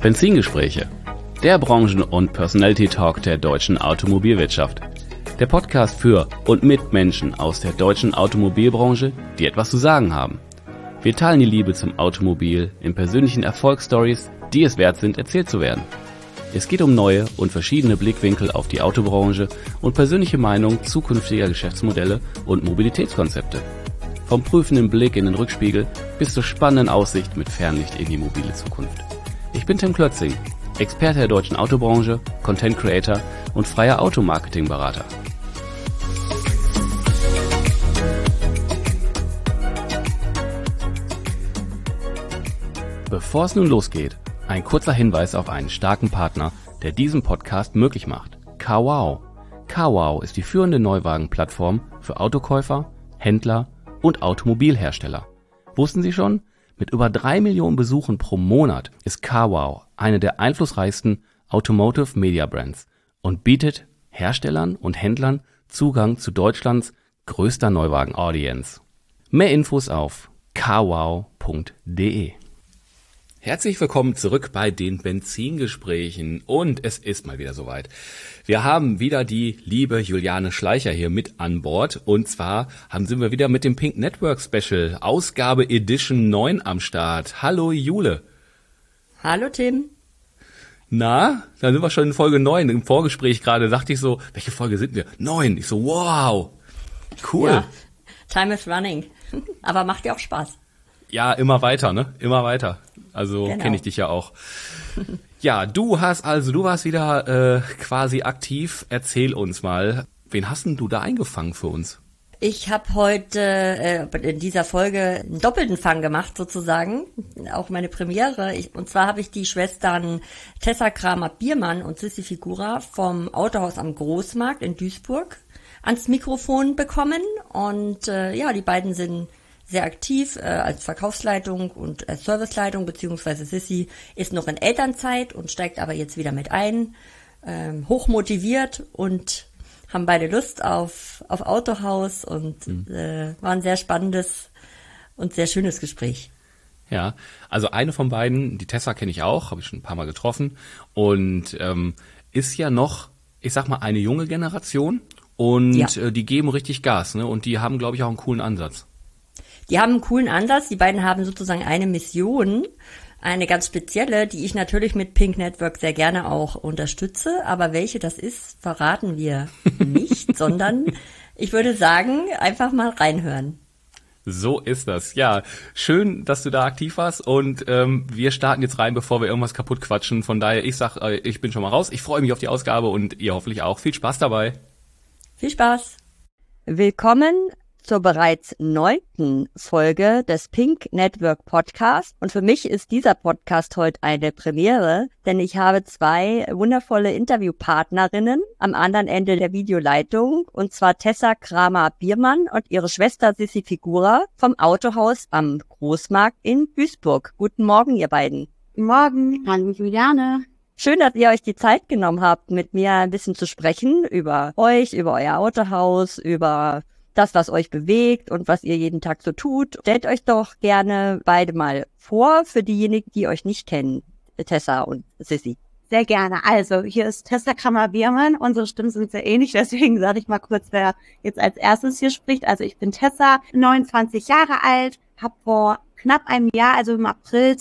Benzingespräche, der Branchen- und Personality-Talk der deutschen Automobilwirtschaft. Der Podcast für und mit Menschen aus der deutschen Automobilbranche, die etwas zu sagen haben. Wir teilen die Liebe zum Automobil in persönlichen Erfolgsstories, die es wert sind, erzählt zu werden. Es geht um neue und verschiedene Blickwinkel auf die Autobranche und persönliche Meinung zukünftiger Geschäftsmodelle und Mobilitätskonzepte. Vom prüfenden Blick in den Rückspiegel bis zur spannenden Aussicht mit Fernlicht in die mobile Zukunft. Ich bin Tim Klötzing, Experte der deutschen Autobranche, Content Creator und freier Automarketing-Berater. Bevor es nun losgeht, ein kurzer Hinweis auf einen starken Partner, der diesen Podcast möglich macht. CarWow. CarWow ist die führende Neuwagenplattform für Autokäufer, Händler und Automobilhersteller. Wussten Sie schon? Mit über 3 Millionen Besuchen pro Monat ist CarWow eine der einflussreichsten Automotive Media Brands und bietet Herstellern und Händlern Zugang zu Deutschlands größter Neuwagen-Audience. Mehr Infos auf carwow.de. Herzlich willkommen zurück bei den Benzingesprächen und es ist mal wieder soweit. Wir haben wieder die liebe Juliane Schleicher hier mit an Bord und zwar sind wir wieder mit dem Pink Network Special, Ausgabe Edition 9 am Start. Hallo Jule. Hallo Tim. Na, dann sind wir schon in Folge 9. Im Vorgespräch gerade dachte ich so, welche Folge sind wir? 9. Ich so, wow, cool. Ja, time is running, aber macht ja auch Spaß. Ja, immer weiter, ne? Immer weiter. Also genau. Kenne ich dich ja auch. Ja, du warst wieder quasi aktiv. Erzähl uns mal, wen hast denn du da eingefangen für uns? Ich habe heute in dieser Folge einen doppelten Fang gemacht sozusagen, auch meine Premiere. Und zwar habe ich die Schwestern Tessa Kramer-Biermann und Sissi Figura vom Autohaus am Großmarkt in Duisburg ans Mikrofon bekommen. Und die beiden sind sehr aktiv als Verkaufsleitung und als Serviceleitung, beziehungsweise Sissi ist noch in Elternzeit und steigt aber jetzt wieder mit ein, hochmotiviert und haben beide Lust auf Autohaus und war ein sehr spannendes und sehr schönes Gespräch. Ja, also eine von beiden, die Tessa kenne ich auch, habe ich schon ein paar Mal getroffen und ist ja noch, ich sag mal, eine junge Generation und die geben richtig Gas, ne? Und die haben, glaube ich, auch einen coolen Ansatz. Die haben einen coolen Ansatz. Die beiden haben sozusagen eine Mission, eine ganz spezielle, die ich natürlich mit Pink Network sehr gerne auch unterstütze. Aber welche das ist, verraten wir nicht, sondern ich würde sagen, einfach mal reinhören. So ist das. Ja, schön, dass du da aktiv warst und wir starten jetzt rein, bevor wir irgendwas kaputt quatschen. Von daher, ich sag, ich bin schon mal raus. Ich freue mich auf die Ausgabe und ihr hoffentlich auch. Viel Spaß dabei. Viel Spaß. Willkommen zur bereits 9. Folge des Pink Network Podcast. Und für mich ist dieser Podcast heute eine Premiere, denn ich habe 2 wundervolle Interviewpartnerinnen am anderen Ende der Videoleitung, und zwar Tessa Kramer-Biermann und ihre Schwester Sissi Figura vom Autohaus am Großmarkt in Duisburg. Guten Morgen, ihr beiden. Guten Morgen. Hallo Juliane. Schön, dass ihr euch die Zeit genommen habt, mit mir ein bisschen zu sprechen über euch, über euer Autohaus, über das, was euch bewegt und was ihr jeden Tag so tut. Stellt euch doch gerne beide mal vor, für diejenigen, die euch nicht kennen, Tessa und Sissi. Sehr gerne. Also, hier ist Tessa Kramer-Biermann. Unsere Stimmen sind sehr ähnlich, deswegen sage ich mal kurz, wer jetzt als erstes hier spricht. Also, ich bin Tessa, 29 Jahre alt, habe vor knapp einem Jahr, also im April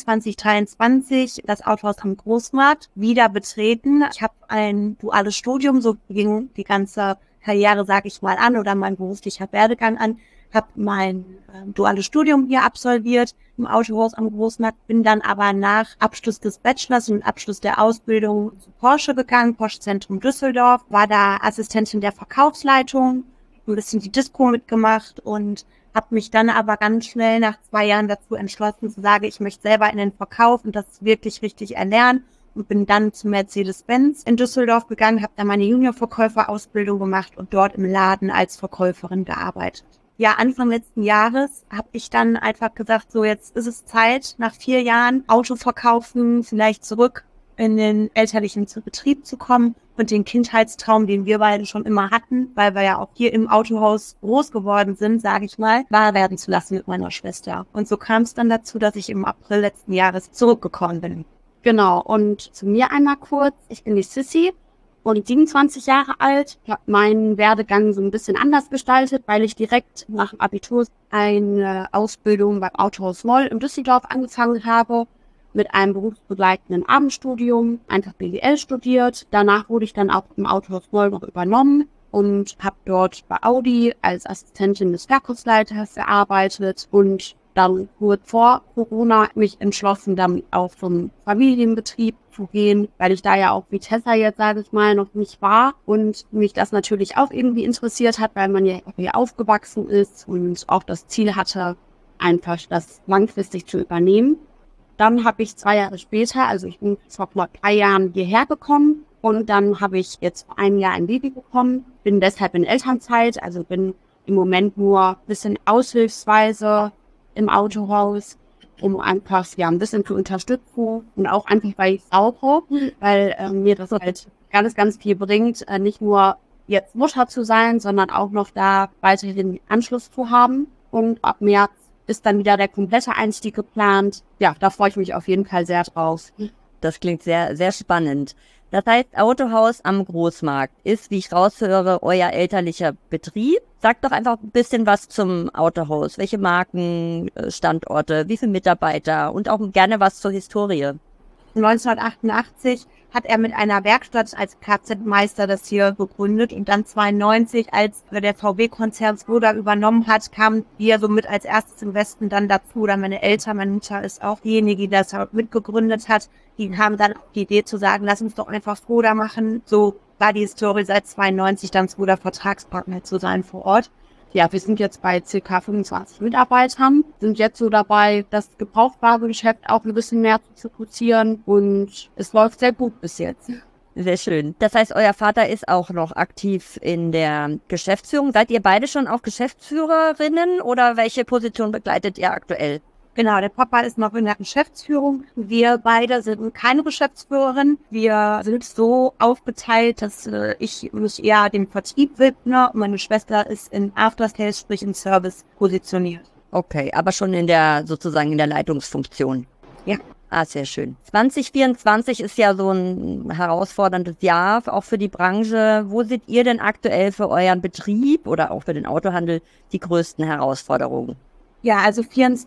2023, das Autohaus am Großmarkt wieder betreten. Ich habe ein duales Studium, so ging die ganze Karriere, sage ich mal, an, oder mein beruflicher Werdegang an, habe mein duales Studium hier absolviert im Autohaus am Großmarkt, bin dann aber nach Abschluss des Bachelors und Abschluss der Ausbildung zu Porsche gegangen, Porsche Zentrum Düsseldorf, war da Assistentin der Verkaufsleitung, ein bisschen die Disco mitgemacht und habe mich dann aber ganz schnell nach 2 Jahren dazu entschlossen zu sagen, ich möchte selber in den Verkauf und das wirklich richtig erlernen. Und bin dann zu Mercedes-Benz in Düsseldorf gegangen, habe da meine Junior-Verkäufer-Ausbildung gemacht und dort im Laden als Verkäuferin gearbeitet. Ja, Anfang letzten Jahres habe ich dann einfach gesagt, so jetzt ist es Zeit, nach 4 Jahren Auto verkaufen, vielleicht zurück in den elterlichen Betrieb zu kommen und den Kindheitstraum, den wir beide schon immer hatten, weil wir ja auch hier im Autohaus groß geworden sind, sage ich mal, wahr werden zu lassen mit meiner Schwester. Und so kam es dann dazu, dass ich im April letzten Jahres zurückgekommen bin. Genau, und zu mir einmal kurz. Ich bin die Sissy und 27 Jahre alt. Ich habe meinen Werdegang so ein bisschen anders gestaltet, weil ich direkt nach dem Abitur eine Ausbildung beim Autohaus Moll in Düsseldorf angefangen habe, mit einem berufsbegleitenden Abendstudium, einfach BWL studiert. Danach wurde ich dann auch im Autohaus Moll noch übernommen und habe dort bei Audi als Assistentin des Verkaufsleiters gearbeitet und dann kurz vor Corona mich entschlossen, dann auch zum Familienbetrieb zu gehen, weil ich da ja auch wie Tessa jetzt, sage ich mal, noch nicht war und mich das natürlich auch irgendwie interessiert hat, weil man ja hier aufgewachsen ist und auch das Ziel hatte, einfach das langfristig zu übernehmen. Dann habe ich 2 Jahre später, also ich bin vor knapp 3 Jahren hierher gekommen und dann habe ich jetzt vor einem Jahr ein Baby bekommen, bin deshalb in Elternzeit, also bin im Moment nur ein bisschen aushilfsweise im Autohaus, um einfach ein bisschen zu unterstützen und auch einfach, weil ich brauche, weil mir das halt ganz, ganz viel bringt, nicht nur jetzt Mutter zu sein, sondern auch noch da weiterhin Anschluss zu haben. Und ab März ist dann wieder der komplette Einstieg geplant. Ja, da freue ich mich auf jeden Fall sehr drauf. Das klingt sehr, sehr spannend. Das heißt, Autohaus am Großmarkt ist, wie ich raushöre, euer elterlicher Betrieb. Sagt doch einfach ein bisschen was zum Autohaus. Welche Marken, Standorte, wie viele Mitarbeiter und auch gerne was zur Historie. 1988 hat er mit einer Werkstatt als Kfz-Meister das hier gegründet und dann 92, als der VW-Konzern Skoda übernommen hat, kamen wir so mit als erstes im Westen dann dazu. Oder meine Eltern, meine Mutter ist auch diejenige, die das mitgegründet hat. Die kamen dann auf die Idee zu sagen, lass uns doch einfach Skoda machen. So war die Historie seit 92 dann Skoda Vertragspartner zu sein vor Ort. Ja, wir sind jetzt bei ca. 25 Mitarbeitern, sind jetzt so dabei, das Gebrauchtwarengeschäft auch ein bisschen mehr zu fokussieren und es läuft sehr gut bis jetzt. Sehr schön. Das heißt, euer Vater ist auch noch aktiv in der Geschäftsführung. Seid ihr beide schon auch Geschäftsführerinnen oder welche Position begleitet ihr aktuell? Genau, der Papa ist noch in der Geschäftsführung. Wir beide sind keine Geschäftsführerin. Wir sind so aufgeteilt, dass ich mich eher dem Vertrieb widme und meine Schwester ist in After Sales, sprich im Service, positioniert. Okay, aber schon in der Leitungsfunktion. Ja. Ah, sehr schön. 2024 ist ja so ein herausforderndes Jahr, auch für die Branche. Wo seht ihr denn aktuell für euren Betrieb oder auch für den Autohandel die größten Herausforderungen? Ja, also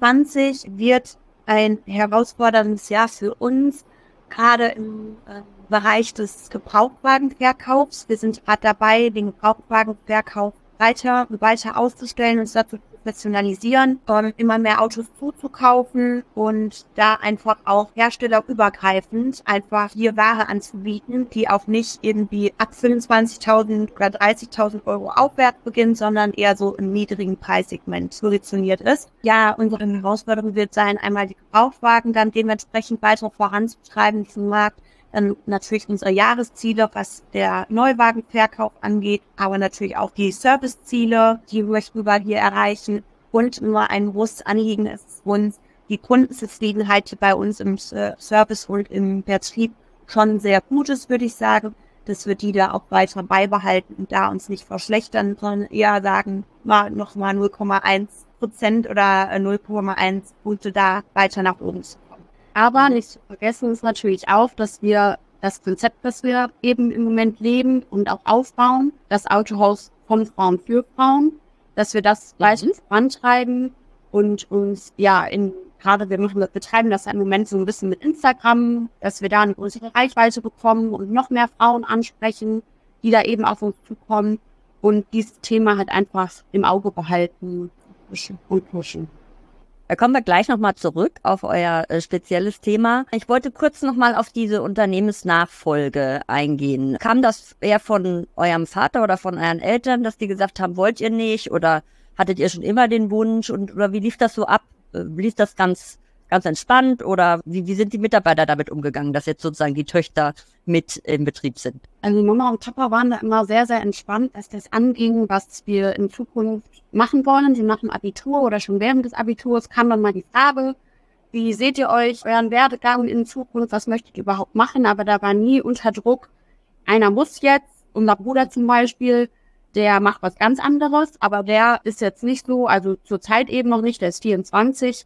24 wird ein herausforderndes Jahr für uns, gerade im Bereich des Gebrauchtwagenverkaufs. Wir sind gerade dabei, den Gebrauchtwagenverkauf weiter auszustellen, uns dazu professionalisieren, immer mehr Autos zuzukaufen und da einfach auch herstellerübergreifend einfach hier Ware anzubieten, die auch nicht irgendwie ab 25.000 oder 30.000 Euro aufwärts beginnt, sondern eher so im niedrigen Preissegment positioniert ist. Ja, unsere Herausforderung wird sein, einmal die Gebrauchtwagen dann dementsprechend weiter voranzutreiben zum Markt. Dann natürlich unsere Jahresziele, was der Neuwagenverkauf angeht, aber natürlich auch die Serviceziele, die möchten wir hier erreichen. Und immer ein großes Anliegen ist uns, die Kundenzufriedenheit bei uns im Service und im Vertrieb schon sehr gut ist, würde ich sagen, dass wir die da auch weiter beibehalten und da uns nicht verschlechtern, sondern eher sagen, noch mal 0,1% oder 0,1 Punkte da weiter nach oben zu kommen. Aber nicht zu vergessen ist natürlich auch, dass wir das Konzept, das wir eben im Moment leben und auch aufbauen, das Autohaus von Frauen für Frauen, dass wir das weiter vorantreiben und uns gerade wir betreiben das ja im Moment so ein bisschen mit Instagram, dass wir da eine größere Reichweite bekommen und noch mehr Frauen ansprechen, die da eben auf uns zukommen und dieses Thema halt einfach im Auge behalten und pushen. Da kommen wir gleich nochmal zurück auf euer spezielles Thema. Ich wollte kurz nochmal auf diese Unternehmensnachfolge eingehen. Kam das eher von eurem Vater oder von euren Eltern, dass die gesagt haben, wollt ihr nicht? Oder hattet ihr schon immer den Wunsch? Oder wie lief das so ab? Lief das ganz entspannt? Oder wie sind die Mitarbeiter damit umgegangen, dass jetzt sozusagen die Töchter mit im Betrieb sind? Also Mama und Papa waren da immer sehr, sehr entspannt, dass das anging, was wir in Zukunft machen wollen. Sie nach dem Abitur oder schon während des Abiturs kam dann mal die Frage, wie seht ihr euch, euren Werdegang in Zukunft, was möchtet ihr überhaupt machen? Aber da war nie unter Druck, einer muss jetzt, unser Bruder zum Beispiel, der macht was ganz anderes, aber der ist jetzt nicht so, also zurzeit eben noch nicht, der ist 24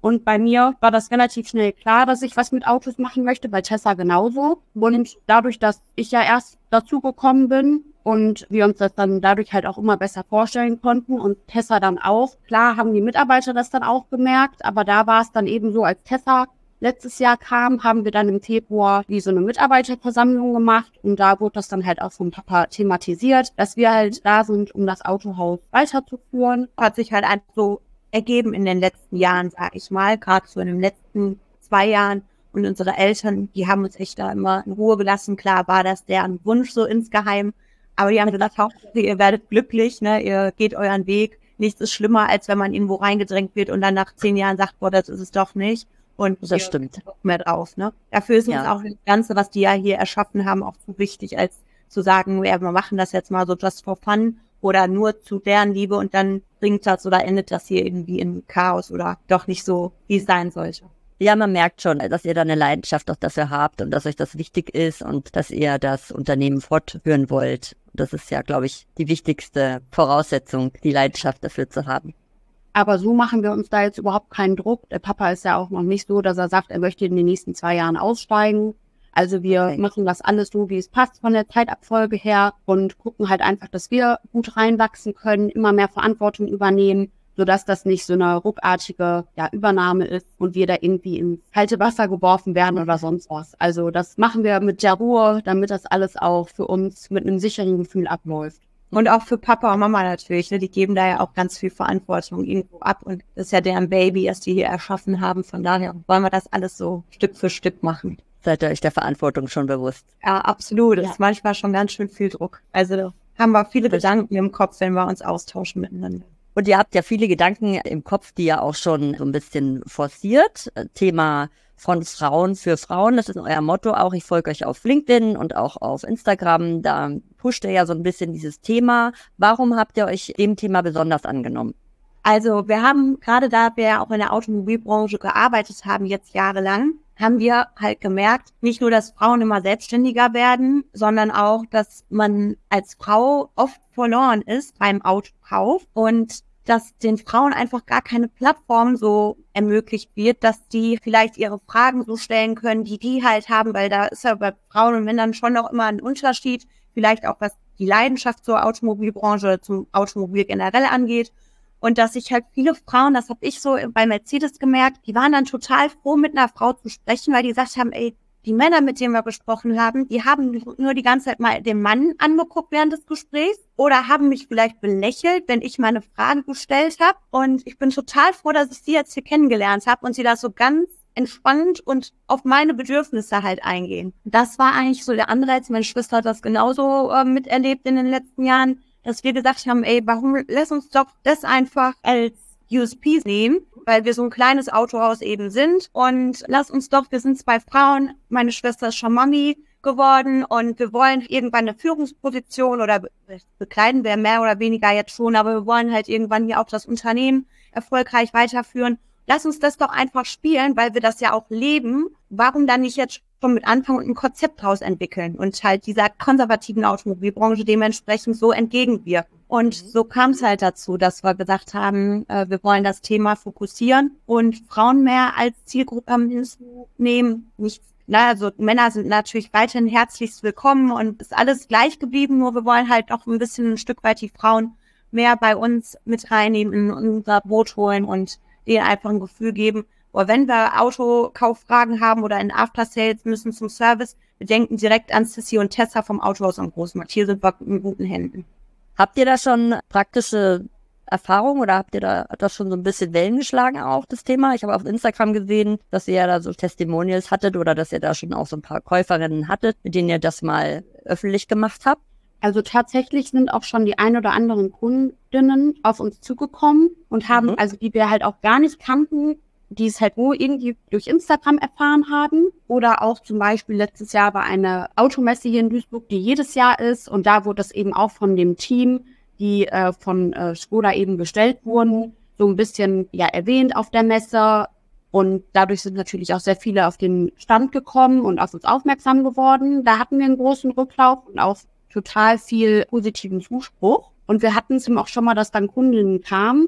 Und bei mir war das relativ schnell klar, dass ich was mit Autos machen möchte, bei Tessa genauso. Und dadurch, dass ich ja erst dazu gekommen bin und wir uns das dann dadurch halt auch immer besser vorstellen konnten und Tessa dann auch. Klar haben die Mitarbeiter das dann auch gemerkt, aber da war es dann eben so, als Tessa letztes Jahr kam, haben wir dann im Februar wie so eine Mitarbeiterversammlung gemacht und da wurde das dann halt auch vom Papa thematisiert, dass wir halt da sind, um das Autohaus weiterzuführen. Hat sich halt einfach so ergeben in den letzten Jahren, sag ich mal, gerade so in den letzten 2 Jahren. Und unsere Eltern, die haben uns echt da immer in Ruhe gelassen. Klar war das deren Wunsch so insgeheim, aber die haben gesagt, Hauptsache ihr werdet glücklich, ne, ihr geht euren Weg. Nichts ist schlimmer, als wenn man irgendwo reingedrängt wird und dann nach 10 Jahren sagt, boah, das ist es doch nicht. Und Das stimmt. mehr drauf, ne? Dafür ist uns auch das Ganze, was die ja hier erschaffen haben, auch zu wichtig, als zu sagen, ja, wir machen das jetzt mal so just for fun oder nur zu deren Liebe und dann bringt das oder endet das hier irgendwie in Chaos oder doch nicht so, wie es sein sollte. Ja, man merkt schon, dass ihr da eine Leidenschaft auch dafür habt und dass euch das wichtig ist und dass ihr das Unternehmen fortführen wollt. Das ist ja, glaube ich, die wichtigste Voraussetzung, die Leidenschaft dafür zu haben. Aber so machen wir uns da jetzt überhaupt keinen Druck. Der Papa ist ja auch noch nicht so, dass er sagt, er möchte in den nächsten 2 Jahren aussteigen. Also wir machen das alles so, wie es passt von der Zeitabfolge her und gucken halt einfach, dass wir gut reinwachsen können, immer mehr Verantwortung übernehmen, sodass das nicht so eine ruckartige Übernahme ist und wir da irgendwie ins kalte Wasser geworfen werden oder sonst was. Also das machen wir mit der Ruhe, damit das alles auch für uns mit einem sicheren Gefühl abläuft. Und auch für Papa und Mama natürlich, ne? Die geben da ja auch ganz viel Verantwortung irgendwo ab und das ist ja deren Baby, das die hier erschaffen haben. Von daher wollen wir das alles so Stück für Stück machen. Seid ihr euch der Verantwortung schon bewusst? Ja, absolut. Das ist manchmal schon ganz schön viel Druck. Also haben wir viele Gedanken im Kopf, wenn wir uns austauschen miteinander. Und ihr habt ja viele Gedanken im Kopf, die ja auch schon so ein bisschen forciert. Thema von Frauen für Frauen, das ist euer Motto auch. Ich folge euch auf LinkedIn und auch auf Instagram. Da pusht ihr ja so ein bisschen dieses Thema. Warum habt ihr euch dem Thema besonders angenommen? Also wir haben, gerade da wir ja auch in der Automobilbranche gearbeitet haben, jetzt jahrelang, haben wir halt gemerkt, nicht nur, dass Frauen immer selbstständiger werden, sondern auch, dass man als Frau oft verloren ist beim Autokauf und dass den Frauen einfach gar keine Plattform so ermöglicht wird, dass die vielleicht ihre Fragen so stellen können, die halt haben, weil da ist ja bei Frauen und Männern schon noch immer ein Unterschied, vielleicht auch was die Leidenschaft zur Automobilbranche oder zum Automobil generell angeht. Und dass sich halt viele Frauen, das habe ich so bei Mercedes gemerkt, die waren dann total froh, mit einer Frau zu sprechen, weil die gesagt haben, ey, die Männer, mit denen wir gesprochen haben, die haben nur die ganze Zeit mal den Mann angeguckt während des Gesprächs oder haben mich vielleicht belächelt, wenn ich meine Frage gestellt habe. Und ich bin total froh, dass ich sie jetzt hier kennengelernt habe und sie da so ganz entspannt und auf meine Bedürfnisse halt eingehen. Das war eigentlich so der Anreiz. Meine Schwester hat das genauso miterlebt in den letzten Jahren, dass wir gesagt haben, ey, warum lass uns doch das einfach als USP nehmen, weil wir so ein kleines Autohaus eben sind und lass uns doch, wir sind 2 Frauen, meine Schwester ist schon Mami geworden und wir wollen irgendwann eine Führungsposition oder bekleiden wir mehr oder weniger jetzt schon, aber wir wollen halt irgendwann hier auch das Unternehmen erfolgreich weiterführen. Lass uns das doch einfach spielen, weil wir das ja auch leben. Warum dann nicht jetzt schon mit anfangen und ein Konzept draus entwickeln und halt dieser konservativen Automobilbranche dementsprechend so entgegenwirken. Und so kam es halt dazu, dass wir gesagt haben, wir wollen das Thema fokussieren und Frauen mehr als Zielgruppe hinzunehmen. Also Männer sind natürlich weiterhin herzlichst willkommen und ist alles gleich geblieben, nur wir wollen halt auch ein Stück weit die Frauen mehr bei uns mit reinnehmen, in unser Boot holen und denen einfach ein Gefühl geben, oder wenn wir Autokauffragen haben oder in After-Sales müssen zum Service, wir denken direkt an Sissy und Tessa vom Autohaus am Großmarkt. Hier sind wir in guten Händen. Habt ihr da schon praktische Erfahrung oder habt ihr da das schon so ein bisschen Wellen geschlagen auch, das Thema? Ich habe auf Instagram gesehen, dass ihr ja da so Testimonials hattet oder dass ihr da schon auch so ein paar Käuferinnen hattet, mit denen ihr das mal öffentlich gemacht habt. Also tatsächlich sind auch schon die ein oder anderen Kundinnen auf uns zugekommen und haben, also die wir halt auch gar nicht kannten, die es halt nur irgendwie durch Instagram erfahren haben. Oder auch zum Beispiel letztes Jahr war eine Automesse hier in Duisburg, die jedes Jahr ist. Und da wurde das eben auch von dem Team, die von Skoda eben gestellt wurden, so ein bisschen erwähnt auf der Messe. Und dadurch sind natürlich auch sehr viele auf den Stand gekommen und auf uns aufmerksam geworden. Da hatten wir einen großen Rücklauf und auch total viel positiven Zuspruch. Und wir hatten es eben auch schon mal, dass dann Kundinnen kamen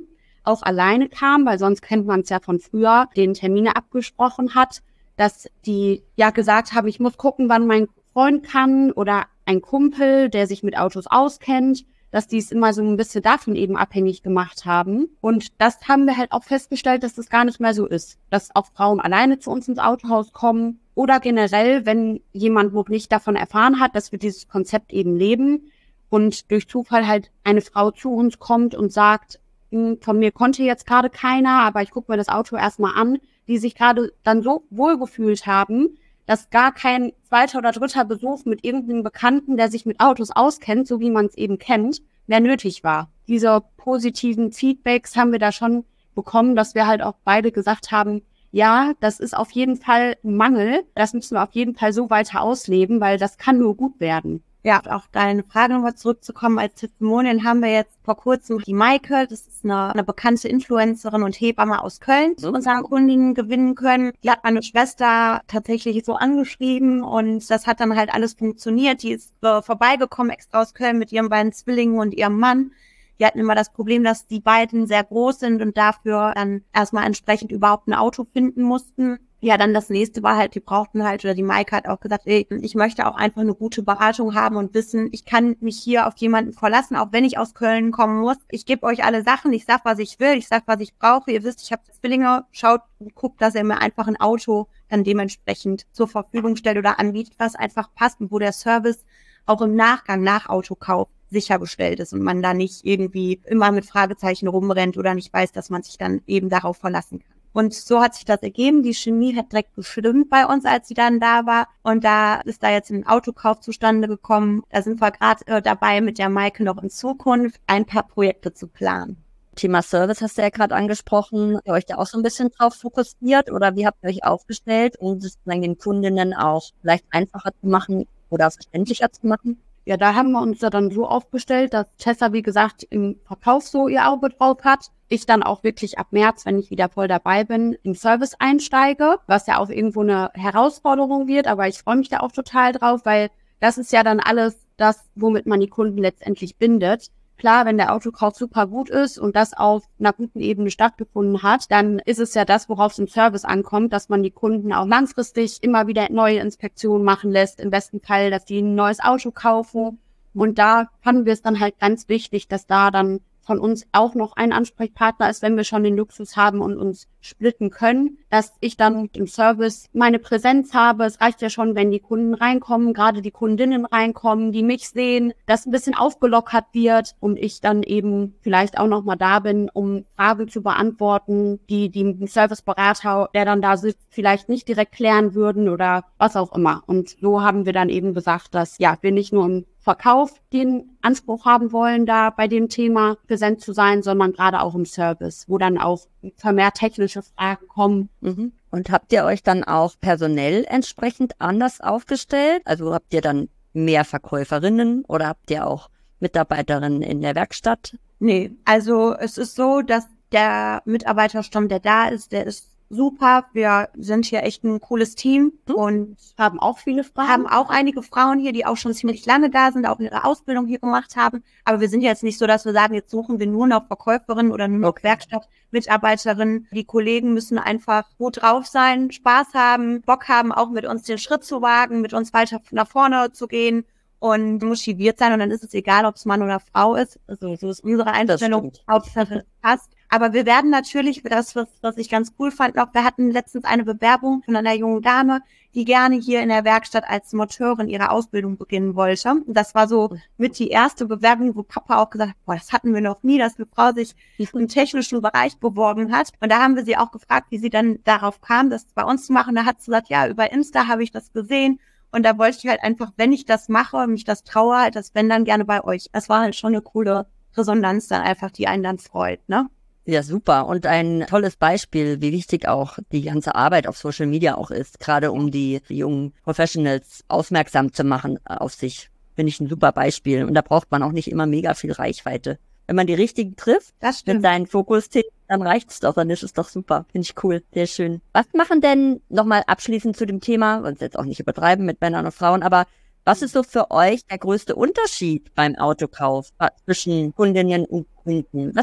auch alleine kam, weil sonst kennt man es ja von früher, den Termine abgesprochen hat, dass die ja gesagt haben, ich muss gucken, wann mein Freund kann oder ein Kumpel, der sich mit Autos auskennt, dass die es immer so ein bisschen davon eben abhängig gemacht haben. Und das haben wir halt auch festgestellt, dass das gar nicht mehr so ist. Dass auch Frauen alleine zu uns ins Autohaus kommen oder generell, wenn jemand noch nicht davon erfahren hat, dass wir dieses Konzept eben leben und durch Zufall halt eine Frau zu uns kommt und sagt, von mir konnte jetzt gerade keiner, aber ich gucke mir das Auto erstmal an, die sich gerade dann so wohlgefühlt haben, dass gar kein zweiter oder dritter Besuch mit irgendeinem Bekannten, der sich mit Autos auskennt, so wie man es eben kennt, mehr nötig war. Diese positiven Feedbacks haben wir da schon bekommen, dass wir halt auch beide gesagt haben, ja, das ist auf jeden Fall ein Mangel, das müssen wir auf jeden Fall so weiter ausleben, weil das kann nur gut werden. Ja, auf deine Frage nochmal zurückzukommen, als Testimonial haben wir jetzt vor kurzem die Maike, das ist eine bekannte Influencerin und Hebamme aus Köln, zu unseren Kundinnen gewinnen können. Die hat meine Schwester tatsächlich so angeschrieben und das hat dann halt alles funktioniert. Die ist vorbeigekommen extra aus Köln mit ihren beiden Zwillingen und ihrem Mann. Die hatten immer das Problem, dass die beiden sehr groß sind und dafür dann erstmal entsprechend überhaupt ein Auto finden mussten. Ja, dann das nächste war halt, die brauchten halt, oder die Maike hat auch gesagt, ey, ich möchte auch einfach eine gute Beratung haben und wissen, ich kann mich hier auf jemanden verlassen, auch wenn ich aus Köln kommen muss. Ich gebe euch alle Sachen, ich sag, was ich will, ich sag, was ich brauche. Ihr wisst, ich habe Zwillinge, schaut und guckt, dass ihr mir einfach ein Auto dann dementsprechend zur Verfügung stellt oder anbietet, was einfach passt und wo der Service auch im Nachgang nach Autokauf sichergestellt ist und man da nicht irgendwie immer mit Fragezeichen rumrennt oder nicht weiß, dass man sich dann eben darauf verlassen kann. Und so hat sich das ergeben. Die Chemie hat direkt gestimmt bei uns, als sie dann da war. Und da ist da jetzt ein Autokauf zustande gekommen. Da sind wir gerade dabei, mit der Maike noch in Zukunft ein paar Projekte zu planen. Thema Service hast du ja gerade angesprochen. Habt ihr euch da auch so ein bisschen drauf fokussiert oder wie habt ihr euch aufgestellt, um es dann den Kundinnen auch vielleicht einfacher zu machen oder verständlicher zu machen? Ja, da haben wir uns ja dann so aufgestellt, dass Tessa, wie gesagt, im Verkauf so ihr Auge drauf hat. Ich dann auch wirklich ab März, wenn ich wieder voll dabei bin, im Service einsteige, was ja auch irgendwo eine Herausforderung wird, aber ich freue mich da auch total drauf, weil das ist ja dann alles das, womit man die Kunden letztendlich bindet. Klar, wenn der Autokauf super gut ist und das auf einer guten Ebene stattgefunden hat, dann ist es ja das, worauf es im Service ankommt, dass man die Kunden auch langfristig immer wieder neue Inspektionen machen lässt. Im besten Fall, dass die ein neues Auto kaufen. Und da fanden wir es dann halt ganz wichtig, dass da dann von uns auch noch ein Ansprechpartner ist, wenn wir schon den Luxus haben und uns splitten können, dass ich dann im Service meine Präsenz habe. Es reicht ja schon, wenn die Kunden reinkommen, gerade die Kundinnen reinkommen, die mich sehen, dass ein bisschen aufgelockert wird und ich dann eben vielleicht auch noch mal da bin, um Fragen zu beantworten, die die Serviceberater, der dann da sitzt, vielleicht nicht direkt klären würden oder was auch immer. Und so haben wir dann eben gesagt, dass ja, wir nicht nur im Verkauf den Anspruch haben wollen, da bei dem Thema präsent zu sein, sondern gerade auch im Service, wo dann auch vermehrt technische Fragen kommen. Mhm. Und habt ihr euch dann auch personell entsprechend anders aufgestellt? Also habt ihr dann mehr Verkäuferinnen oder habt ihr auch Mitarbeiterinnen in der Werkstatt? Nee, also es ist so, dass der Mitarbeiterstamm, der da ist, der ist super. Wir sind hier echt ein cooles Team und Haben auch viele Fragen. haben auch einige Frauen hier, die auch schon ziemlich lange da sind, auch ihre Ausbildung hier gemacht haben. Aber wir sind jetzt nicht so, dass wir sagen, jetzt suchen wir nur noch Verkäuferinnen oder nur noch Werkstattmitarbeiterinnen. Die Kollegen müssen einfach gut drauf sein, Spaß haben, Bock haben, auch mit uns den Schritt zu wagen, mit uns weiter nach vorne zu gehen und motiviert sein. Und dann ist es egal, ob es Mann oder Frau ist. Also so ist unsere Einstellung. Hauptsache es passt. Aber wir werden natürlich, das, was ich ganz cool fand, auch wir hatten letztens eine Bewerbung von einer jungen Dame, die gerne hier in der Werkstatt als Monteurin ihre Ausbildung beginnen wollte. Und das war so mit die erste Bewerbung, wo Papa auch gesagt hat, boah, das hatten wir noch nie, dass eine Frau sich im technischen Bereich beworben hat. Und da haben wir sie auch gefragt, wie sie dann darauf kam, das bei uns zu machen. Da hat sie gesagt, ja, über Insta habe ich das gesehen. Und da wollte ich halt einfach, wenn ich das mache, mich das traue, halt das wenn dann gerne bei euch. Das war halt schon eine coole Resonanz dann einfach, die einen dann freut, ne? Ja, super. Und ein tolles Beispiel, wie wichtig auch die ganze Arbeit auf Social Media auch ist, gerade um die jungen Professionals aufmerksam zu machen auf sich. Finde ich ein super Beispiel. Und da braucht man auch nicht immer mega viel Reichweite. Wenn man die richtigen trifft, mit seinen Fokusthemen, dann reicht's doch, dann ist es doch super. Finde ich cool, sehr schön. Was machen denn, nochmal abschließend zu dem Thema, und jetzt auch nicht übertreiben mit Männern und Frauen, aber was ist so für euch der größte Unterschied beim Autokauf zwischen Kundinnen und Kunden? Was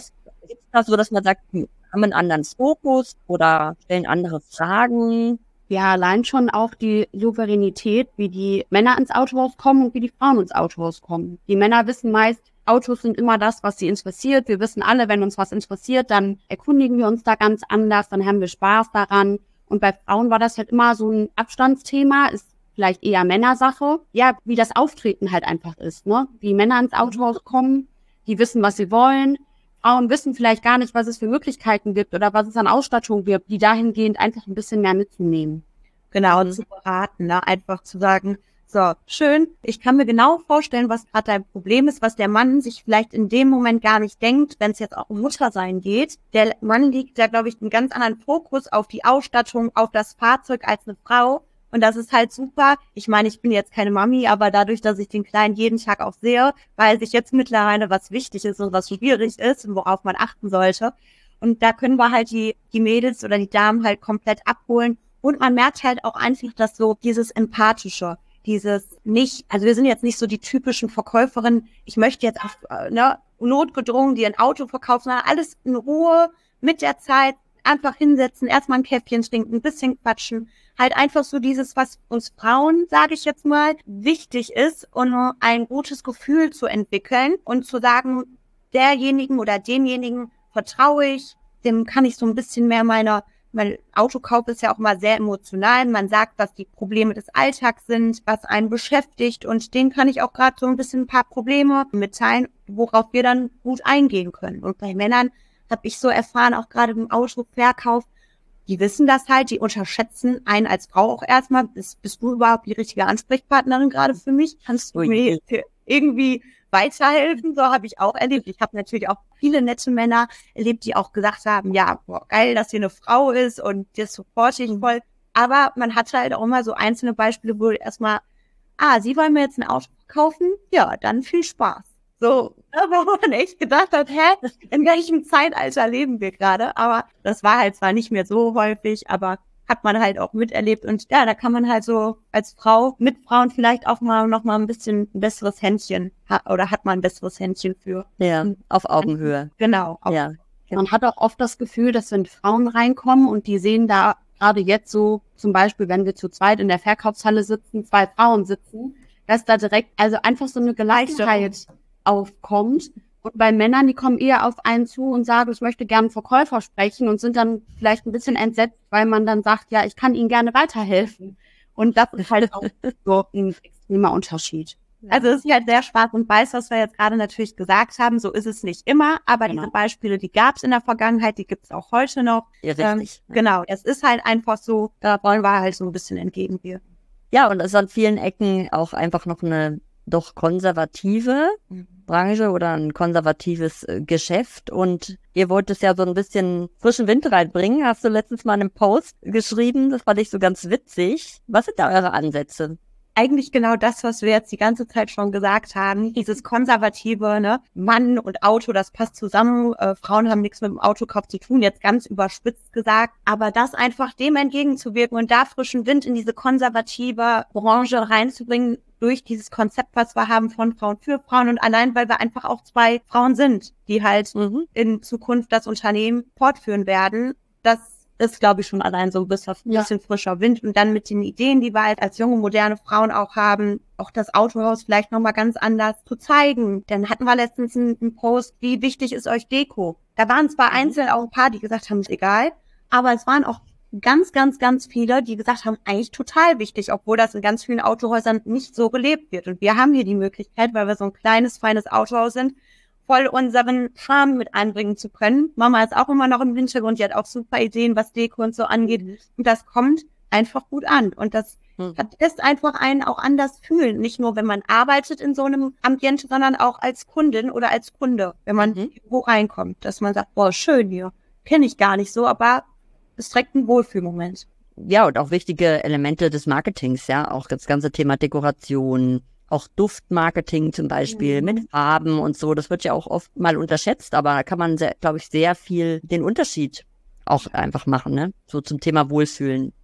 Ist das so, dass man sagt, die haben einen anderen Fokus oder stellen andere Fragen? Ja, allein schon auch die Souveränität, wie die Männer ins Autohaus kommen und wie die Frauen ins Autohaus kommen. Die Männer wissen meist, Autos sind immer das, was sie interessiert. Wir wissen alle, wenn uns was interessiert, dann erkundigen wir uns da ganz anders, dann haben wir Spaß daran. Und bei Frauen war das halt immer so ein Abstandsthema, ist vielleicht eher Männersache. Ja, wie das Auftreten halt einfach ist, ne? Wie Männer ins Autohaus kommen, die wissen, was sie wollen. Frauen wissen vielleicht gar nicht, was es für Möglichkeiten gibt oder was es an Ausstattung gibt, die dahingehend einfach ein bisschen mehr mitzunehmen. Genau, und zu beraten, ne? Einfach zu sagen, so, schön, ich kann mir genau vorstellen, was gerade dein Problem ist, was der Mann sich vielleicht in dem Moment gar nicht denkt, wenn es jetzt auch um Muttersein geht. Der Mann liegt da, glaube ich, einen ganz anderen Fokus auf die Ausstattung, auf das Fahrzeug als eine Frau. Und das ist halt super. Ich meine, ich bin jetzt keine Mami, aber dadurch, dass ich den Kleinen jeden Tag auch sehe, weiß ich jetzt mittlerweile, was wichtig ist und was schwierig ist und worauf man achten sollte. Und da können wir halt die Mädels oder die Damen halt komplett abholen. Und man merkt halt auch einfach, dass so dieses Empathische, dieses nicht, also wir sind jetzt nicht so die typischen Verkäuferinnen, ich möchte jetzt auf notgedrungen dir ein Auto verkaufen, sondern alles in Ruhe, mit der Zeit, einfach hinsetzen, erstmal ein Käffchen trinken, ein bisschen quatschen. Halt einfach so dieses, was uns Frauen, sage ich jetzt mal, wichtig ist, um ein gutes Gefühl zu entwickeln und zu sagen, derjenigen oder denjenigen vertraue ich, dem kann ich so ein bisschen mehr mein Autokauf ist ja auch mal sehr emotional. Man sagt, was die Probleme des Alltags sind, was einen beschäftigt und denen kann ich auch gerade so ein bisschen ein paar Probleme mitteilen, worauf wir dann gut eingehen können. Und bei Männern habe ich so erfahren, auch gerade im Autoverkauf, die wissen das halt, die unterschätzen einen als Frau auch erstmal. Bist du überhaupt die richtige Ansprechpartnerin gerade für mich? Kannst du mir irgendwie weiterhelfen? So habe ich auch erlebt. Ich habe natürlich auch viele nette Männer erlebt, die auch gesagt haben, ja, boah, geil, dass hier eine Frau ist und das supporte ich voll. Aber man hat halt auch immer so einzelne Beispiele, wo erstmal, Sie wollen mir jetzt ein Auto kaufen? Ja, dann viel Spaß. So, wo man echt gedacht hat, in welchem Zeitalter leben wir gerade? Aber das war halt zwar nicht mehr so häufig, aber hat man halt auch miterlebt. Und ja, da kann man halt so als Frau mit Frauen vielleicht auch mal noch mal ein bisschen ein besseres Händchen oder hat man ein besseres Händchen für. Ja, auf Augenhöhe. Genau. Ja. Man hat auch oft das Gefühl, dass wenn Frauen reinkommen und die sehen da gerade jetzt so, zum Beispiel, wenn wir zu zweit in der Verkaufshalle sitzen, 2 Frauen sitzen, dass da direkt, also einfach so eine Gelassenheit aufkommt. Und bei Männern, die kommen eher auf einen zu und sagen, ich möchte gerne einen Verkäufer sprechen und sind dann vielleicht ein bisschen entsetzt, weil man dann sagt, ja, ich kann Ihnen gerne weiterhelfen. Und das ist halt auch so ein extremer Unterschied. Also es ist halt sehr schwarz und weiß, was wir jetzt gerade natürlich gesagt haben. So ist es nicht immer, aber diese Beispiele, die gab es in der Vergangenheit, die gibt es auch heute noch. Ja, richtig. Genau, es ist halt einfach so, da wollen wir halt so ein bisschen entgegenwirken. Ja, und es ist an vielen Ecken auch einfach noch eine doch konservative Branche oder ein konservatives Geschäft. Und ihr wollt es ja so ein bisschen frischen Wind reinbringen. Hast du letztens mal einen Post geschrieben, das fand ich so ganz witzig. Was sind da eure Ansätze? Eigentlich genau das, was wir jetzt die ganze Zeit schon gesagt haben. Dieses konservative, ne, Mann und Auto, das passt zusammen. Frauen haben nichts mit dem Autokauf zu tun, jetzt ganz überspitzt gesagt. Aber das einfach dem entgegenzuwirken und da frischen Wind in diese konservative Branche reinzubringen durch dieses Konzept, was wir haben von Frauen für Frauen und allein, weil wir einfach auch 2 Frauen sind, die halt in Zukunft das Unternehmen fortführen werden. Das ist, glaube ich, schon allein so ein bisschen frischer Wind. Und dann mit den Ideen, die wir halt als junge, moderne Frauen auch haben, auch das Autohaus vielleicht nochmal ganz anders zu zeigen. Dann hatten wir letztens einen Post, wie wichtig ist euch Deko? Da waren zwar einzeln auch ein paar, die gesagt haben, ist egal, aber es waren auch ganz, ganz, ganz viele, die gesagt haben, eigentlich total wichtig, obwohl das in ganz vielen Autohäusern nicht so gelebt wird. Und wir haben hier die Möglichkeit, weil wir so ein kleines, feines Autohaus sind, voll unseren Charme mit einbringen zu können. Mama ist auch immer noch im Hintergrund, die hat auch super Ideen, was Deko und so angeht. Und das kommt einfach gut an. Und das lässt einfach einen auch anders fühlen. Nicht nur, wenn man arbeitet in so einem Ambiente, sondern auch als Kundin oder als Kunde, wenn man wo reinkommt. Dass man sagt, boah, schön hier, kenne ich gar nicht so, aber es trägt ein Wohlfühlmoment. Ja, und auch wichtige Elemente des Marketings, ja, auch das ganze Thema Dekoration, auch Duftmarketing zum Beispiel mit Farben und so, das wird ja auch oft mal unterschätzt, aber da kann man, glaube ich, sehr viel den Unterschied auch einfach machen, ne? So zum Thema Wohlfühlen.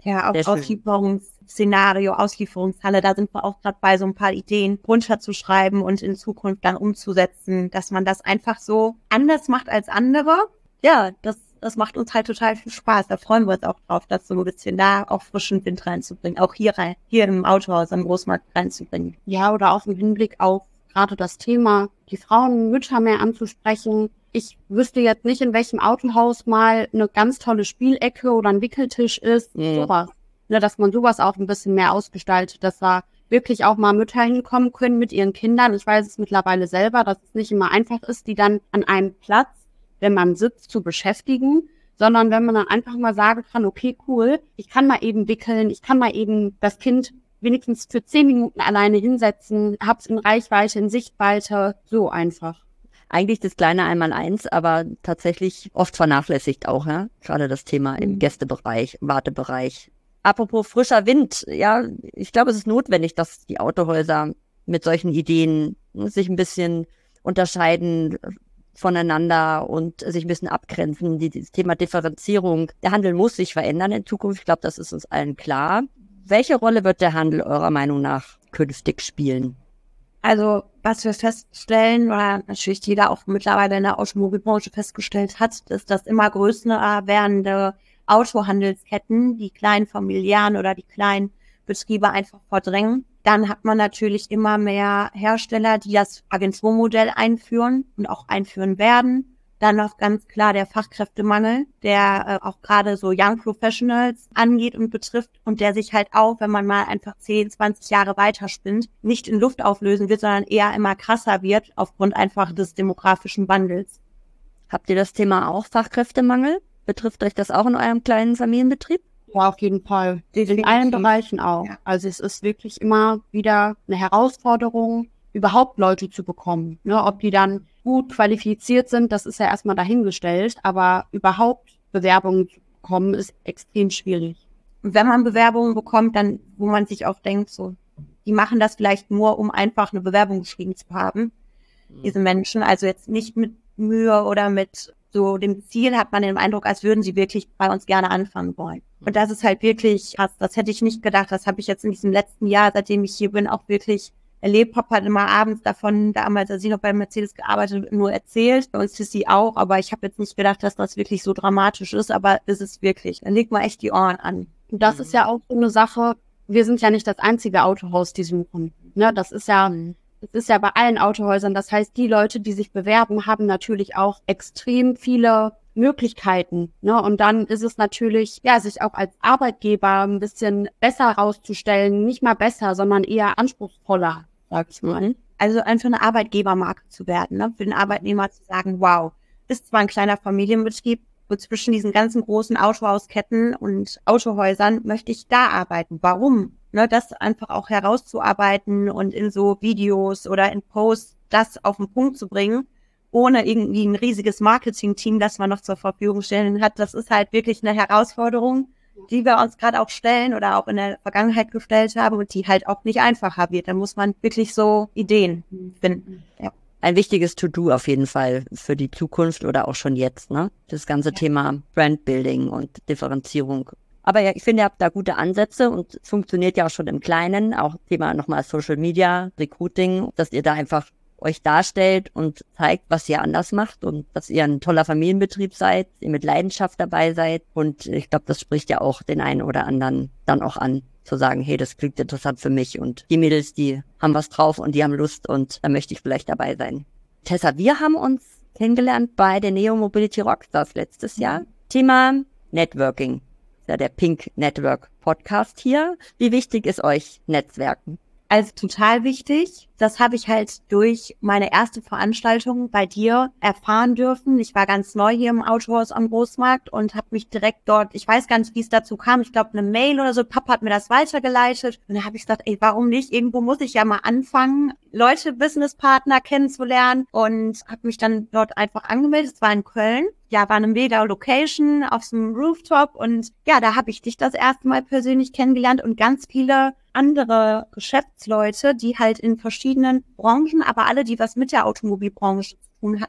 Ja, auch Auslieferungsszenario, Auslieferungshalle, da sind wir auch gerade bei, so ein paar Ideen runterzuschreiben und in Zukunft dann umzusetzen, dass man das einfach so anders macht als andere. Ja, das macht uns halt total viel Spaß. Da freuen wir uns auch drauf, das so ein bisschen da auch frischen Wind reinzubringen, auch hier im Autohaus am Großmarkt reinzubringen. Ja, oder auch im Hinblick auf gerade das Thema, die Frauen, Mütter mehr anzusprechen. Ich wüsste jetzt nicht, in welchem Autohaus mal eine ganz tolle Spielecke oder ein Wickeltisch ist, sowas. Ne, dass man sowas auch ein bisschen mehr ausgestaltet, dass da wirklich auch mal Mütter hinkommen können mit ihren Kindern. Ich weiß es mittlerweile selber, dass es nicht immer einfach ist, die dann an einem Platz, wenn man sitzt, zu beschäftigen, sondern wenn man dann einfach mal sagen kann, okay, cool, ich kann mal eben wickeln, ich kann mal eben das Kind wenigstens für 10 Minuten alleine hinsetzen, hab's in Reichweite, in Sichtweite, so einfach. Eigentlich das kleine Einmaleins, aber tatsächlich oft vernachlässigt auch, ja. Gerade das Thema im Gästebereich, im Wartebereich. Apropos frischer Wind, ja, ich glaube, es ist notwendig, dass die Autohäuser mit solchen Ideen sich ein bisschen unterscheiden voneinander und sich ein bisschen abgrenzen. Das Thema Differenzierung, der Handel muss sich verändern in Zukunft. Ich glaube, das ist uns allen klar. Welche Rolle wird der Handel eurer Meinung nach künftig spielen? Also, was wir feststellen, oder natürlich jeder auch mittlerweile in der Automobilbranche festgestellt hat, ist, dass immer größer werdende Autohandelsketten die kleinen familiären oder die kleinen Betriebe einfach verdrängen. Dann hat man natürlich immer mehr Hersteller, die das Agenturmodell einführen und auch einführen werden. Dann noch ganz klar der Fachkräftemangel, der auch gerade so Young Professionals angeht und betrifft und der sich halt auch, wenn man mal einfach 10, 20 Jahre weiterspinnt, nicht in Luft auflösen wird, sondern eher immer krasser wird aufgrund einfach des demografischen Wandels. Habt ihr das Thema auch, Fachkräftemangel? Betrifft euch das auch in eurem kleinen Familienbetrieb? Ja, auf jeden Fall. In allen Bereichen auch. Ja. Also es ist wirklich immer wieder eine Herausforderung, überhaupt Leute zu bekommen. Ne, ob die dann gut qualifiziert sind, das ist ja erstmal dahingestellt, aber überhaupt Bewerbungen zu bekommen, ist extrem schwierig. Und wenn man Bewerbungen bekommt, dann, wo man sich auch denkt, so, die machen das vielleicht nur, um einfach eine Bewerbung geschrieben zu haben, diese Menschen, also jetzt nicht mit Mühe oder mit so dem Ziel, hat man den Eindruck, als würden sie wirklich bei uns gerne anfangen wollen. Und das ist halt wirklich krass, das hätte ich nicht gedacht, das habe ich jetzt in diesem letzten Jahr, seitdem ich hier bin, auch wirklich erlebt. Papa hat immer abends davon, damals, als ich noch bei Mercedes gearbeitet, nur erzählt. Bei uns Sissi auch, aber ich habe jetzt nicht gedacht, dass das wirklich so dramatisch ist, aber es ist wirklich. Dann legt man echt die Ohren an. Und das ist ja auch so eine Sache, wir sind ja nicht das einzige Autohaus, die suchen. Ne, das ist ja bei allen Autohäusern. Das heißt, die Leute, die sich bewerben, haben natürlich auch extrem viele Möglichkeiten. Ne? Und dann ist es natürlich, ja, sich auch als Arbeitgeber ein bisschen besser rauszustellen. Nicht mal besser, sondern eher anspruchsvoller, sag ich mal. Also einfach eine Arbeitgebermarke zu werden, ne? Für den Arbeitnehmer zu sagen, wow, ist zwar ein kleiner Familienbetrieb, und zwischen diesen ganzen großen Autohausketten und Autohäusern möchte ich da arbeiten. Warum? Ne, das einfach auch herauszuarbeiten und in so Videos oder in Posts das auf den Punkt zu bringen, ohne irgendwie ein riesiges Marketing-Team, das man noch zur Verfügung stellen hat. Das ist halt wirklich eine Herausforderung, die wir uns gerade auch stellen oder auch in der Vergangenheit gestellt haben und die halt auch nicht einfacher wird. Da muss man wirklich so Ideen finden. Ja. Ein wichtiges To-Do auf jeden Fall für die Zukunft oder auch schon jetzt, ne? Das ganze Thema Brandbuilding und Differenzierung. Aber ja, ich finde, ihr habt da gute Ansätze und es funktioniert ja auch schon im Kleinen, auch Thema nochmal Social Media, Recruiting, dass ihr da einfach euch darstellt und zeigt, was ihr anders macht und dass ihr ein toller Familienbetrieb seid, ihr mit Leidenschaft dabei seid. Und ich glaube, das spricht ja auch den einen oder anderen dann auch an, zu sagen, hey, das klingt interessant für mich und die Mädels, die haben was drauf und die haben Lust und da möchte ich vielleicht dabei sein. Tessa, wir haben uns kennengelernt bei den Neo Mobility Rockstars letztes Jahr. Thema Networking. Ja, der Pink Network Podcast hier. Wie wichtig ist euch Netzwerken? Also total wichtig. Das habe ich halt durch meine erste Veranstaltung bei dir erfahren dürfen. Ich war ganz neu hier im Autohaus am Großmarkt und habe mich direkt dort, ich weiß gar nicht, wie es dazu kam, ich glaube eine Mail oder so, Papa hat mir das weitergeleitet. Und dann habe ich gesagt, ey, warum nicht? Irgendwo muss ich ja mal anfangen, Leute, Businesspartner kennenzulernen und habe mich dann dort einfach angemeldet. Es war in Köln. Ja, war eine mega Location auf so einem Rooftop und ja, da habe ich dich das erste Mal persönlich kennengelernt und ganz viele andere Geschäftsleute, die halt in verschiedenen Branchen, aber alle, die was mit der Automobilbranche zu tun hatten,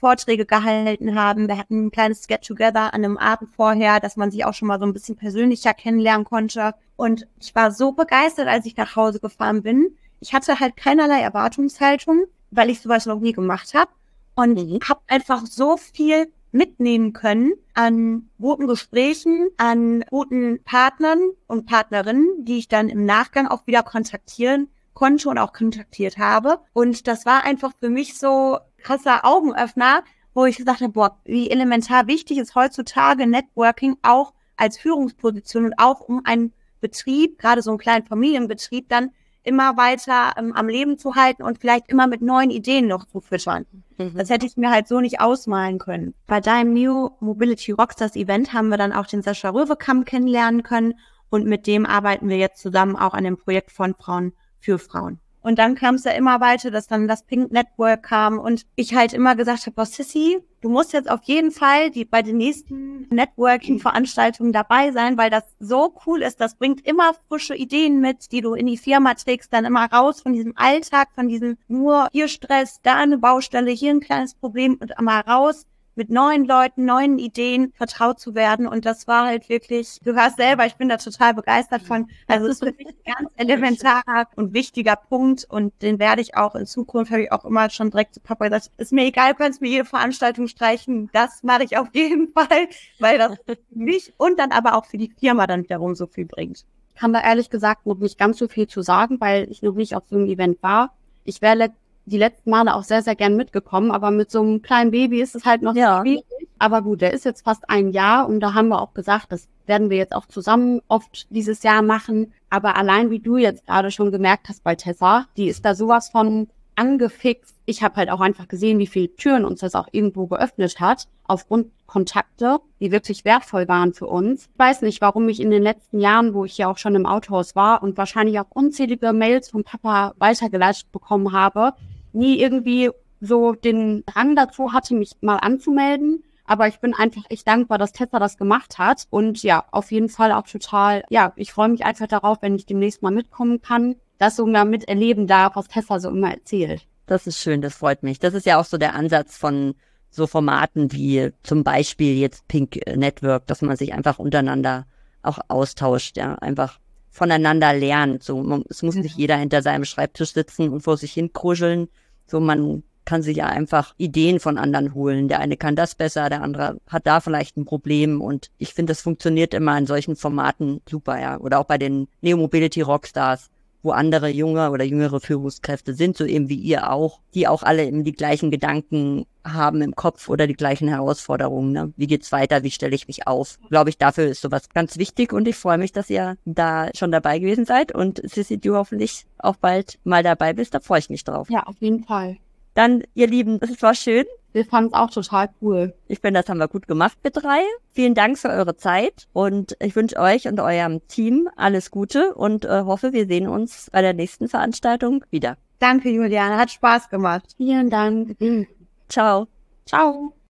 Vorträge gehalten haben. Wir hatten ein kleines Get-Together an einem Abend vorher, dass man sich auch schon mal so ein bisschen persönlicher kennenlernen konnte. Und ich war so begeistert, als ich nach Hause gefahren bin. Ich hatte halt keinerlei Erwartungshaltung, weil ich sowas noch nie gemacht habe. Und habe einfach so viel mitnehmen können an guten Gesprächen, an guten Partnern und Partnerinnen, die ich dann im Nachgang auch wieder kontaktieren konnte und auch kontaktiert habe. Und das war einfach für mich so krasser Augenöffner, wo ich gesagt habe, boah, wie elementar wichtig ist heutzutage Networking auch als Führungsposition und auch um einen Betrieb, gerade so einen kleinen Familienbetrieb, dann immer weiter am Leben zu halten und vielleicht immer mit neuen Ideen noch zu füttern. Das hätte ich mir halt so nicht ausmalen können. Bei deinem New Mobility Rockstars Event haben wir dann auch den Sascha Röwekamp kennenlernen können und mit dem arbeiten wir jetzt zusammen auch an dem Projekt von Frauen für Frauen. Und dann kam es ja immer weiter, dass dann das Pink Network kam und ich halt immer gesagt habe, Sissy, du musst jetzt auf jeden Fall bei den nächsten Networking-Veranstaltungen dabei sein, weil das so cool ist. Das bringt immer frische Ideen mit, die du in die Firma trägst, dann immer raus von diesem Alltag, von diesem nur hier Stress, da eine Baustelle, hier ein kleines Problem und einmal raus mit neuen Leuten, neuen Ideen vertraut zu werden. Und das war halt wirklich, du hörst selber, ich bin da total begeistert von. Also es ist wirklich ein ganz elementarer und wichtiger Punkt. Und den werde ich auch in Zukunft, habe ich auch immer schon direkt zu Papa gesagt, ist mir egal, du kannst mir jede Veranstaltung streichen. Das mache ich auf jeden Fall, weil das für mich und dann aber auch für die Firma dann wiederum so viel bringt. Kann da ehrlich gesagt noch nicht ganz so viel zu sagen, weil ich noch nicht auf so einem Event war. Ich wäre die letzten Male auch sehr, sehr gern mitgekommen, aber mit so einem kleinen Baby ist es halt noch schwierig. Aber gut, der ist jetzt fast 1 Jahr und da haben wir auch gesagt, das werden wir jetzt auch zusammen oft dieses Jahr machen. Aber allein wie du jetzt gerade schon gemerkt hast bei Tessa, die ist da sowas von angefixt. Ich habe halt auch einfach gesehen, wie viele Türen uns das auch irgendwo geöffnet hat, aufgrund Kontakte, die wirklich wertvoll waren für uns. Ich weiß nicht, warum ich in den letzten Jahren, wo ich ja auch schon im Autohaus war und wahrscheinlich auch unzählige Mails vom Papa weitergeleitet bekommen habe, nie irgendwie so den Drang dazu hatte, mich mal anzumelden. Aber ich bin einfach echt dankbar, dass Tessa das gemacht hat. Und ja, auf jeden Fall auch total, ich freue mich einfach darauf, wenn ich demnächst mal mitkommen kann, das so mal miterleben darf, was Tessa so immer erzählt. Das ist schön, das freut mich. Das ist ja auch so der Ansatz von so Formaten wie zum Beispiel jetzt Pink Network, dass man sich einfach untereinander auch austauscht, einfach voneinander lernt. So, es muss nicht jeder hinter seinem Schreibtisch sitzen und vor sich hin kruscheln. So, man kann sich ja einfach Ideen von anderen holen. Der eine kann das besser, der andere hat da vielleicht ein Problem. Und ich finde, das funktioniert immer in solchen Formaten super, Oder auch bei den Neo Mobility Rockstars, wo andere junge oder jüngere Führungskräfte sind, so eben wie ihr auch, die auch alle eben die gleichen Gedanken haben im Kopf oder die gleichen Herausforderungen. Ne? Wie geht's weiter? Wie stelle ich mich auf? Glaube ich, dafür ist sowas ganz wichtig und ich freue mich, dass ihr da schon dabei gewesen seid und Sissy, du hoffentlich auch bald mal dabei bist. Da freue ich mich drauf. Ja, auf jeden Fall. Dann, ihr Lieben, es war schön. Wir fanden es auch total cool. Ich finde, das haben wir gut gemacht, wir 3. Vielen Dank für eure Zeit und ich wünsche euch und eurem Team alles Gute und hoffe, wir sehen uns bei der nächsten Veranstaltung wieder. Danke, Juliane. Hat Spaß gemacht. Vielen Dank. Ciao. Ciao.